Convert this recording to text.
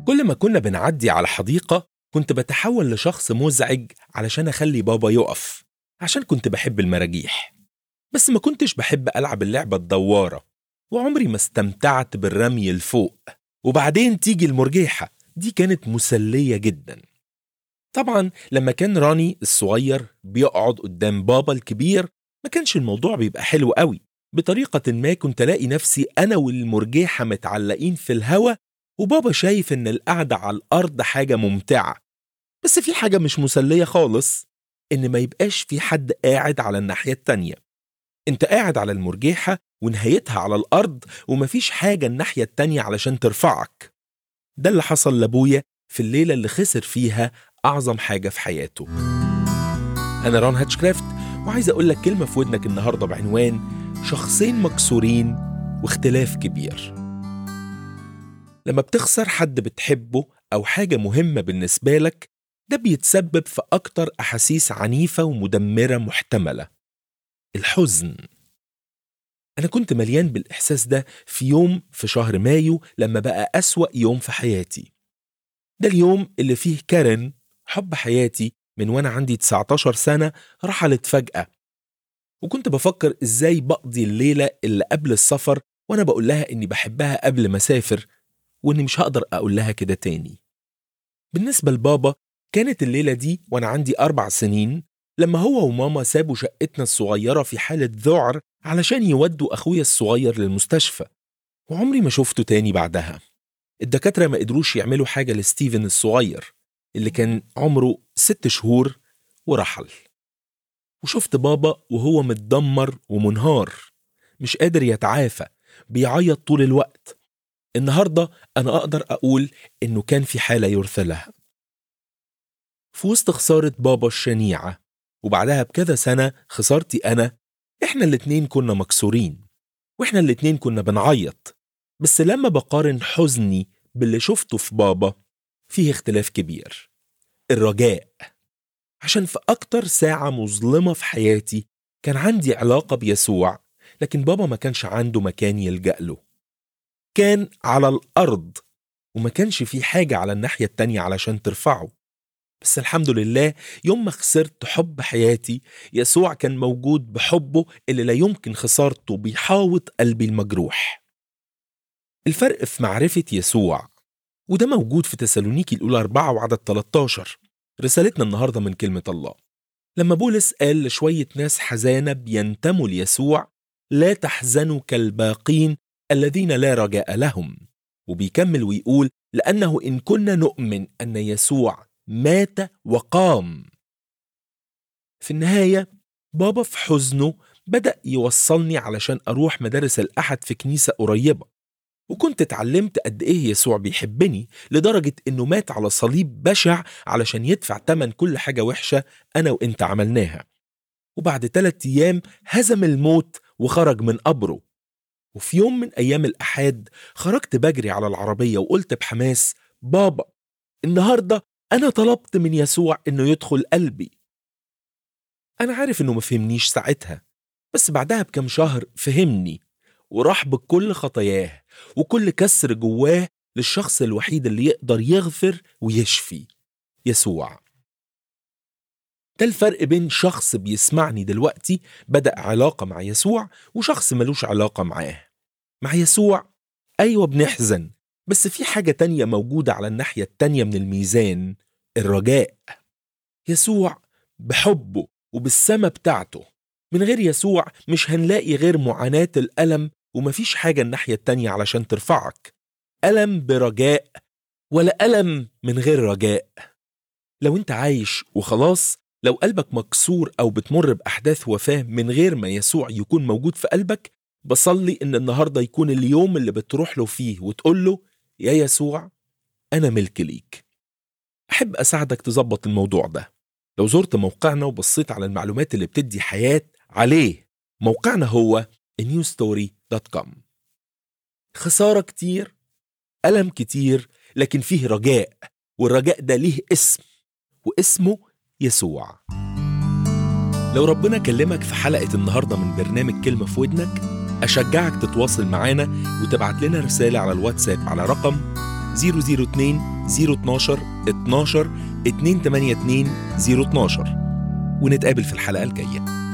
كل ما كنا بنعدي على حديقة كنت بتحول لشخص مزعج علشان أخلي بابا يقف، عشان كنت بحب المراجيح. بس ما كنتش بحب ألعب اللعبة الدوارة، وعمري ما استمتعت بالرمي الفوق. وبعدين تيجي المرجيحة، دي كانت مسلية جدا. طبعا لما كان راني الصغير بيقعد قدام بابا الكبير ما كانش الموضوع بيبقى حلو قوي. بطريقة ما كنت ألاقي نفسي أنا والمرجيحة متعلقين في الهوا، وبابا شايف إن القعدة على الأرض حاجة ممتعة. بس في حاجة مش مسلية خالص، إن ما يبقاش في حد قاعد على الناحية التانية. انت قاعد على المرجيحة ونهايتها على الأرض، ومفيش حاجة الناحية التانية علشان ترفعك. ده اللي حصل لأبويا في الليلة اللي خسر فيها أعظم حاجة في حياته. أنا ران هاتشكرافت، وعايز أقول لك كلمة في ودنك النهاردة بعنوان شخصين مكسورين واختلاف كبير. لما بتخسر حد بتحبه أو حاجة مهمة بالنسبة لك، ده بيتسبب في أكتر أحاسيس عنيفة ومدمرة محتملة: الحزن. أنا كنت مليان بالإحساس ده في يوم في شهر مايو لما بقى أسوأ يوم في حياتي. ده اليوم اللي فيه كارين، حب حياتي من وأنا عندي 19 سنة، رحلت فجأة. وكنت بفكر إزاي بقضي الليلة اللي قبل السفر وأنا بقول لها إني بحبها قبل ما أسافر، وإني مش هقدر أقول لها كده تاني. بالنسبة لبابا كانت الليلة دي وأنا عندي 4 سنين، لما هو وماما سابوا شقتنا الصغيرة في حالة ذعر علشان يودوا أخويا الصغير للمستشفى، وعمري ما شفته تاني بعدها. الدكاترة ما قدروش يعملوا حاجة لستيفن الصغير اللي كان عمره 6 شهور ورحل. وشفت بابا وهو متدمر ومنهار، مش قادر يتعافى، بيعيط طول الوقت. النهاردة أنا أقدر أقول إنه كان في حالة يرثى لها. في وسط خسارة بابا الشنيعة وبعدها بكذا سنة خسارتي أنا، إحنا الاتنين كنا مكسورين، وإحنا الاتنين كنا بنعيط. بس لما بقارن حزني باللي شفته في بابا، فيه اختلاف كبير: الرجاء. عشان في أكتر ساعة مظلمة في حياتي كان عندي علاقة بيسوع، لكن بابا ما كانش عنده مكان يلجأ له. كان على الأرض وما كانش فيه حاجة على الناحية التانية علشان ترفعه. بس الحمد لله يوم ما خسرت حب حياتي، يسوع كان موجود بحبه اللي لا يمكن خسارته، بيحاوط قلبي المجروح. الفرق في معرفة يسوع، وده موجود في تسالونيكي الأولى 4 وعدد 13، رسالتنا النهاردة من كلمة الله. لما بولس قال لشوية ناس حزانة بينتموا ليسوع: لا تحزنوا كالباقين الذين لا رجاء لهم. وبيكمل ويقول: لأنه إن كنا نؤمن أن يسوع مات وقام. في النهاية بابا في حزنه بدأ يوصلني علشان أروح مدارس الأحد في كنيسة قريبة، وكنت اتعلمت قد إيه يسوع بيحبني لدرجة إنه مات على صليب بشع علشان يدفع تمن كل حاجة وحشة أنا وإنت عملناها. وبعد 3 أيام هزم الموت وخرج من قبره. وفي يوم من أيام الأحد خرجت بجري على العربية وقلت بحماس: بابا، النهاردة أنا طلبت من يسوع إنه يدخل قلبي. أنا عارف إنه مفهمنيش ساعتها، بس بعدها بكم شهر فهمني، وراح بكل خطاياه وكل كسر جواه للشخص الوحيد اللي يقدر يغفر ويشفي: يسوع. ده الفرق بين شخص بيسمعني دلوقتي بدأ علاقة مع يسوع وشخص ملوش علاقة معاه. مع يسوع أيوة بنحزن، بس في حاجة تانية موجودة على الناحية التانية من الميزان: الرجاء. يسوع بحبه وبالسما بتاعته. من غير يسوع مش هنلاقي غير معاناة الألم، ومفيش حاجة الناحية التانية علشان ترفعك. ألم برجاء ولا ألم من غير رجاء. لو انت عايش وخلاص، لو قلبك مكسور أو بتمر بأحداث وفاة من غير ما يسوع يكون موجود في قلبك، بصلي إن النهاردة يكون اليوم اللي بتروح له فيه وتقول له: يا يسوع، أنا ملك ليك. أحب أساعدك تظبط الموضوع ده. لو زرت موقعنا وبصيت على المعلومات اللي بتدي حياة عليه، موقعنا هو newstory.com. خسارة كتير، ألم كتير، لكن فيه رجاء، والرجاء ده ليه اسم، واسمه يسوع. لو ربنا كلمك في حلقة النهاردة من برنامج كلمة في ودنك، أشجعك تتواصل معانا وتبعت لنا رسالة على الواتساب على رقم 002 012 12 282 012 ونتقابل في الحلقة الجاية.